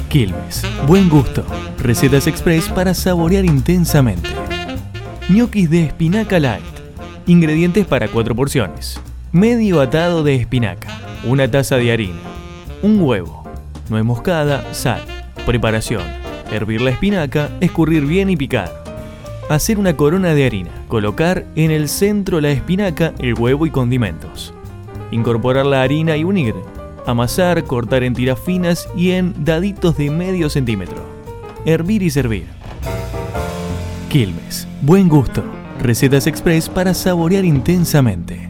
Quilmes, buen gusto. Recetas express para saborear intensamente. Ñoquis de espinaca light. Ingredientes para 4 porciones. Medio atado de espinaca, una taza de harina, un huevo, nuez moscada, sal. Preparación: hervir la espinaca, escurrir bien y picar. Hacer una corona de harina, colocar en el centro la espinaca, el huevo y condimentos. Incorporar la harina y unir. Amasar, cortar en tiras finas y en daditos de medio centímetro. Hervir y servir. Quilmes, buen gusto. Recetas express para saborear intensamente.